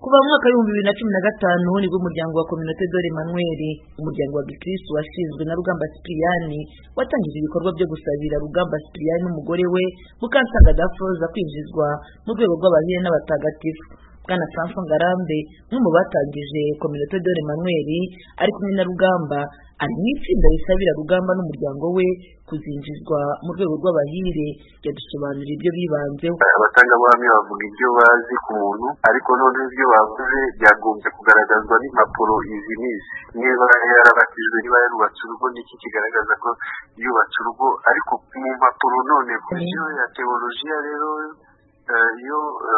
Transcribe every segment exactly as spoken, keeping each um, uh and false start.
kuva mu mwaka w'ibihumbi bibiri na cumi na gatanu nibwo umuryango wa Communauté de l'Emmanuel, umuryango wa Gikristo washinzwe na Rugamba Cyprien, watangije ibikorwa byo gusabira Rugamba Cyprien n'umugore we Mukansanga Daphrosa kwinjizwa mu rwego rw'abahire n'abatagatifu. Bwana François Ngarambe, umwe mu batangije Communauté de l'Emmanuel, ari kumwe na Rugamba, ari mu itsinda risabira Rugamba n'umuryango we kuzinjizwa mu rwego rw'abahire. Yadusobanurira ibyo bibanzeho. Abatangabuhamya bavuga ibyo bazi ku muntu, ariko none ibyo bavuze byagombye kugaragazwa n'impapuro izi n'izi. Niba yarabatijwe, niba yarubatse urugo, niki kigaragaza ko yubatse urugo, ariko mu mpapuro none ku byo ya teolojiya rero iyo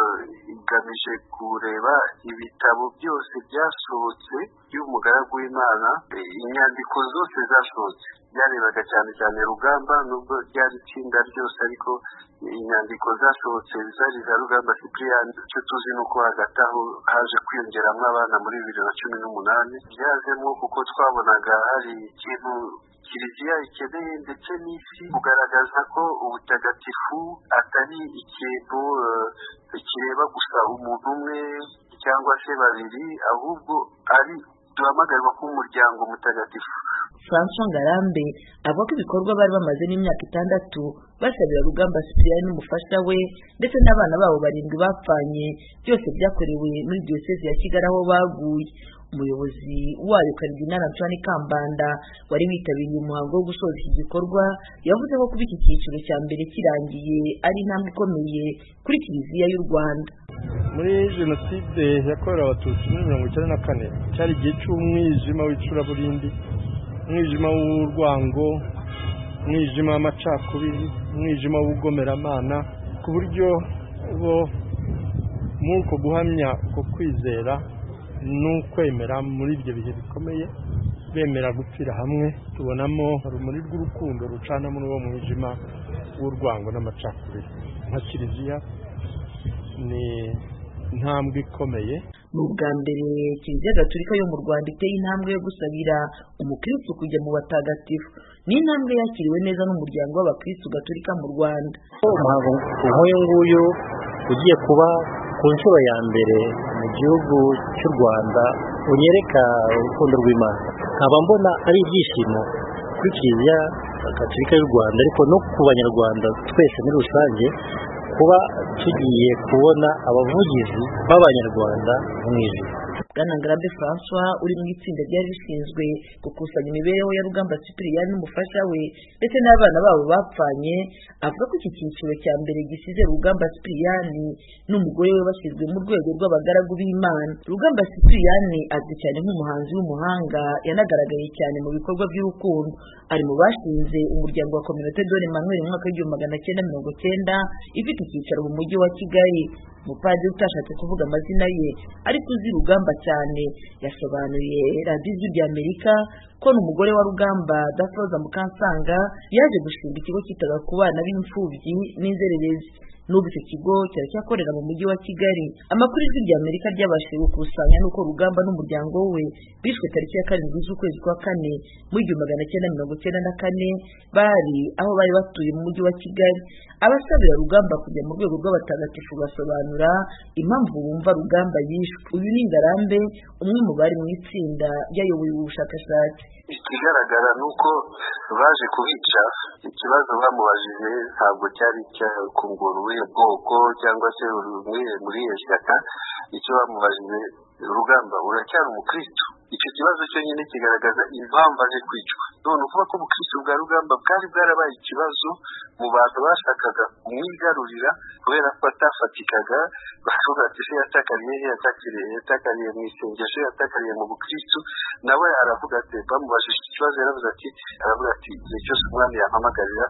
igamije kureba ibitabo byose byasohotse by'umugaragu w'Imana, inyandiko zose zasohotse byarebaga cyane cyane Rugamba, nubwo ryari itsinda ryose, ariko inyandiko zasohotse zari za Rugamba Cyprien. Icyo tuzi ni uko hagati aho haje kwiyongeramo abana muri bibiri na cumi n'umunani, byazemo kuko twabonaga hari ikintu Kiliziya ikeneye ndetse n'isi kugaragaza ko ubutagatifu atari ikintu kireba gusa umuntu umwe cyangwa se babiri, ahubwo ari duhamagarwa k'umuryango mutagatifu. François Ngarambe avuga ko ibikorwa bari bamaze n'imyaka itandatu basabira Rugamba Cyprien n'umufasha we ndetse n'abana babo barindwi bapfanye, byose byakorewe muri Diocese ya Kigali aho baguye. Umuyobozi wayo Cardinal Antoine Kambanda wari witabiriye umuhango wo gusoza iki gikorwa yavuze ko kuba iki cyiciro cya mbere kirangiye ari intambwe ikomeye kuri Kiliziya y'u Rwanda. Muri Jenoside yakorewe Abatutsi muri mirongo icyenda na kane cyari igihe cy'umwijima w'icuraburindi, umwijima w'urwango, umwijima w'amacakubiri, umwijima w'ubugomeramana, ku buryo bo muri uko guhamya ko kwizera n'ukwemera muri ibyo bihe bikomeye bemera gupfira hamwe, tubonamo urumuri rw'urukundo rucana muri uwo mwijima w'urwango n'amacakubiri. Nka Kiliziya ni intambwe ikomeye. Ni ubwa mbere Kiliziya Gatolika yo mu Rwanda iteye intambwe yo gusabira umukristo kujya mu batagatifu. Ni intambwe yakiriwe neza n'umuryango w'abakristo Gatolika mu Rwanda. Umuhango nk'uyu nguyu ugiye kuba ku nshuro ya mbere mu gihugu cy'u Rwanda unyereka urukundo rw'Imana, nkaba mbona ari ibyishimo kuri Kiliziya Gatolika y'u Rwanda, ariko no ku Banyarwanda twese muri rusange, kuba tugiye kubona abavugizi b'Abanyarwanda mu ijuru. Bwana Ngarambe François uri mu itsinda ryari rishinzwe gukusanya imibereho ya Rugamba Cyprien n'umufasha we ndetse n'abana babo bapfanye, avuga ko iki cyiciro cya mbere gisize Rugamba Cyprien n'umugore we bashyizwe mu rwego rw'abagaragu b'Imana. Rugamba Cyprien azwi cyane nk'umuhanzi w'umuhanga, yanagaragaye cyane mu bikorwa by'urukundo. Ari mu bashinze umuryango wa Communauté de l'Emmanuel mu mwaka w'igihumbi magana cyenda mirongo cyenda, ifite icyicaro mu mujyi wa Kigali. Umupadiri utashatse kuvuga amazina ye ariko uzi Rugamba cyane yasobanuye radiyo Ijwi ry'Amerika ko n'umugore wa Rugamba Daphrosa Mukansanga yaje gushinga ikigo cyitaga ku bana b'imfubyi n'inzererezi. N'ubu icyo kigo cyaracyakorera mu mujyi wa Kigali. Amakuru Ijwi ry'Amerika ryabashije gukusanya nuko Rugamba n'umuryango we bishwe tariki ya karindwi z'ukwezi kwa kane mu igihumbi magana cyenda mirongo cyenda na kane, bari aho bari batuye mu mujyi wa Kigali. Abasabira Rugamba kujya mu rwego rw'abatagatifu basobanura impamvu bumva Rugamba yishwe. Uyu ni Ngarambe, umwe mu bari mu itsinda ryayoboye ubushakashatsi. Ikigaragara ni uko baje kubica, ikibazo bamubajije ntabwo cyari cyakungura ubuhe bwoko cyangwa se muri iyo shyaka. Icyo bamubajije, Rugamba uracyari umukristo? Icyo kibazo cyonyine kigaragaza impamvu aje kwicwa. None uvuga ko ubukristo bwa Rugamba bwari bwarabaye ikibazo mu bantu bashakaga kumwigarurira kubera ko atafatikaga, bakavuga ati se yatakariye he? Yatakariye yatakariye mu isengesho, yatakariye mu bukristo. Nawe aravuga ati, bamubajije ikibazo yaravuze ati aravuga ati igihe cyose umwami yampamagarira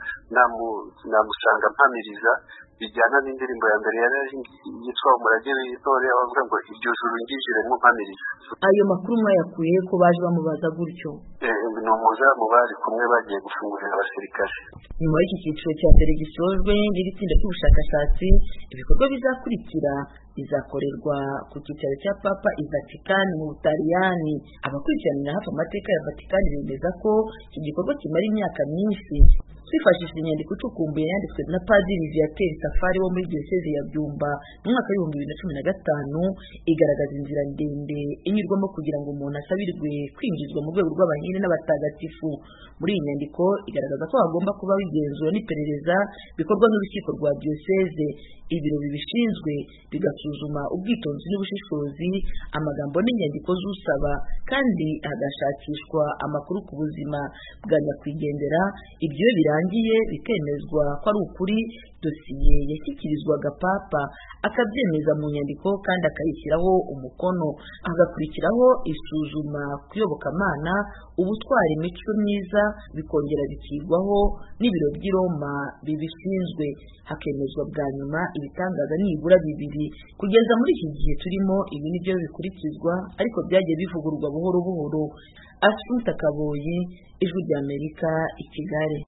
namusanga mpamiriza, bijyana n'indirimbo ya mbere yari yitwa Umurage w'Intore, abavuga ngo iryo juru ngijiremo mpamiriza. Ayo makuru mwayakuye ko baje bamubaza gutyo? Ni umuzamu bari kumwe bagiye gufungurira abasirikare. Nyuma y'iki cyiciro cya mbere gisojwe n'iri tsinda ry'ubushakashatsi, ibikorwa bizakurikira bizakorerwa ku cyicaro cya Papa i Vatican mu Butaliyani. Abakurikiranira hafi amateka ya Vatican bemeza ko iki gikorwa kimara imyaka myinshi. twifashishije inyandiko icukumbuye yanditswe na Padiri Viateur Safari wo muri Diocese ya Byumba mu mwaka w'ibihumbi bibiri na cumi na gatanu, igaragaza inzira ndende inyurwamo kugira ngo umuntu asabirwe kwinjizwa mu rwego rw'abahire n'abatagatifu. Muri iyi nyandiko igaragaza ko hagomba kubaho igenzura n'iperereza bikorwa n'urukiko rwa Diocese, ibiro bibishinzwe bigasuzuma ubwitonzi n'ubushishozi, amagambo n'inyandiko z'usaba, kandi hagashakishwa amakuru ku buzima bwa nyakwigendera. Ibyo birangiye bikemezwa ko ari ukuri, dosiye yashyikirizwaga Papa akabyemeza mu nyandiko kandi akayishyiraho umukono. Hagakurikiraho isuzuma ku iyobokamana, ubutwari, imico myiza, bikongera bikigwaho n'ibiro by'i Roma bibishinzwe. Hakemezwa bwa nyuma ibitangaza nibura bibiri. Kugeza muri iki gihe turimo, ibi ni byo bikurikizwa, ariko byagiye bivugururwa buhoro buhoro. Assumpta Kaboyi, Ijwi ry'Amerika, i Kigali.